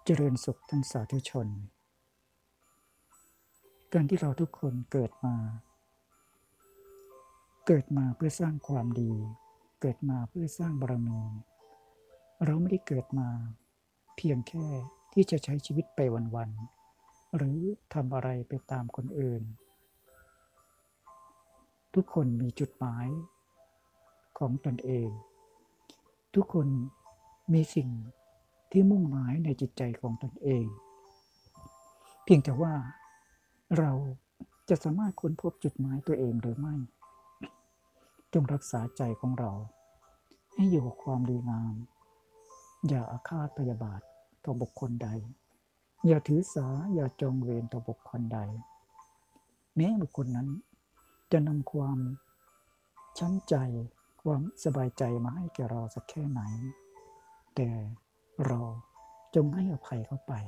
เจริญสุขท่านสาธุชนการที่เราทุกคนเกิดมาเพื่อสร้างความดีเกิดมาเพื่อสร้างบารมีเราไม่ได้เกิดมาเพียงแค่ที่จะใช้ชีวิตไปวันๆหรือทำอะไรไปตามคนอื่นทุกคนมีจุดหมายของตนเองทุกคนมีสิ่งที่มุ่งหมายในจิตใจของตนเองเพียงแต่ว่าเราจะสามารถค้นพบจุดหมายตัวเองหรือไม่จงรักษาใจของเราให้อยู่กับความดีงามอย่าอาฆาตพยาบาทต่อบุคคลใดอย่าถือสาอย่าจองเวรต่อบุคคลใดแม้บุคคลนั้นจะนำความช้ำใจความสบายใจมาให้แก่เราสักแค่ไหนแต่เราจงให้อภัยเขาไป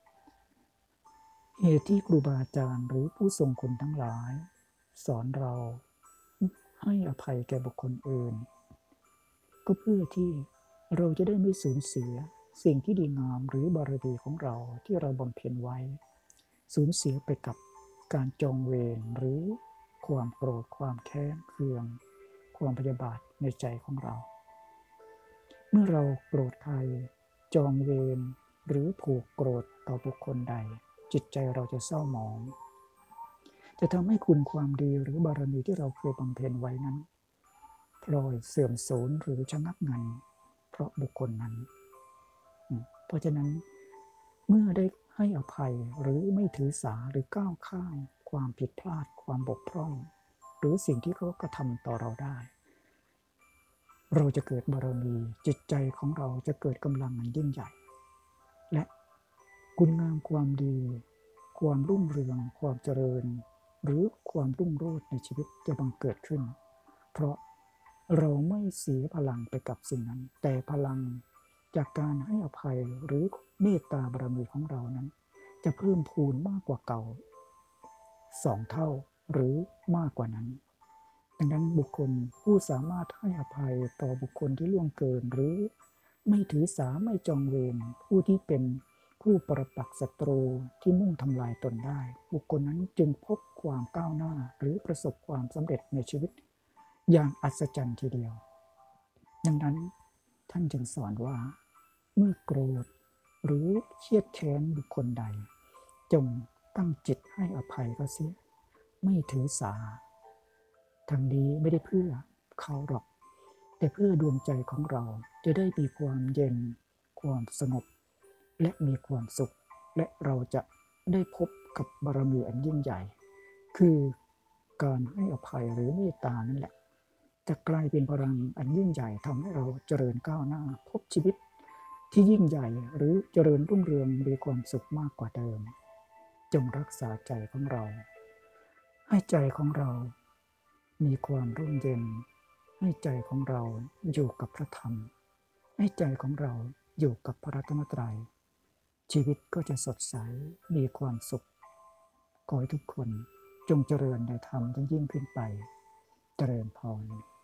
เหตุที่ครูบาอาจารย์หรือผู้ทรงคุณทั้งหลายสอนเราให้อภัยแก่บุคคลอื่นก็เพื่อที่เราจะได้ไม่สูญเสียสิ่งที่ดีงามหรือบารมีของเราที่เราบำเพ็ญไว้สูญเสียไปกับการจองเวรหรือความโกรธความแค้นเคืองความพยาบาทในใจของเราเมื่อเราโกรธใครจองเวรหรือผูกโกรธต่อบุคคลใดจิตใจเราจะเศร้าหมองจะทำให้คุณความดีหรือบารมีที่เราเคยบำเพ็ญไว้นั้นพลอยเสื่อมสูญหรือชะงักงันเพราะบุคคลนั้นเพราะฉะนั้นเมื่อได้ให้อภัยหรือไม่ถือสาหรือก้าวข้ามความผิดพลาดความบกพร่องหรือสิ่งที่เขากระทำต่อเราได้เราจะเกิดบารมีจิตใจของเราจะเกิดกำลังอันยิ่งใหญ่และคุณงามความดีความรุ่งเรืองความเจริญหรือความรุ่งโรจน์ในชีวิตจะบังเกิดขึ้นเพราะเราไม่เสียพลังไปกับสิ่งนั้นแต่พลังจากการให้อภัยหรือเมตตาบารมีของเรานั้นจะเพิ่มพูนมากกว่าเก่า2 เท่าหรือมากกว่านั้นดังนั้นบุคคลผู้สามารถให้อภัยต่อบุคคลที่ล่วงเกินหรือไม่ถือสาไม่จองเวรผู้ที่เป็นผู้ปรปักษ์ศัตรูที่มุ่งทำลายตนได้บุคคลนั้นจึงพบความก้าวหน้าหรือประสบความสำเร็จในชีวิตอย่างอัศจรรย์ทีเดียวดังนั้นท่านจึงสอนว่าเมื่อโกรธหรือเครียดแค้นบุคคลใดจงตั้งจิตให้อภัยเขาเสียไม่ถือสาทางนี้ไม่ได้เพื่อเขาหรอกแต่เพื่อดวงใจของเราจะได้มีความเย็นความสงบและมีความสุขและเราจะได้พบกับบารมีอันยิ่งใหญ่คือการให้อภัยหรือเมตตานั่นแหละจะกลายเป็นพลังอันยิ่งใหญ่ทำให้เราเจริญก้าวหน้าพบชีวิตที่ยิ่งใหญ่หรือเจริญรุ่งเรืองมีความสุขมากกว่าเดิมจงรักษาใจของเราให้ใจของเรามีความร่มเย็นให้ใจของเราอยู่กับพระธรรมให้ใจของเราอยู่กับพระรัตนตรัยชีวิตก็จะสดใสมีความสุขขอให้ทุกคนจงเจริญในธรรมยิ่งขึ้นไปเจริญพร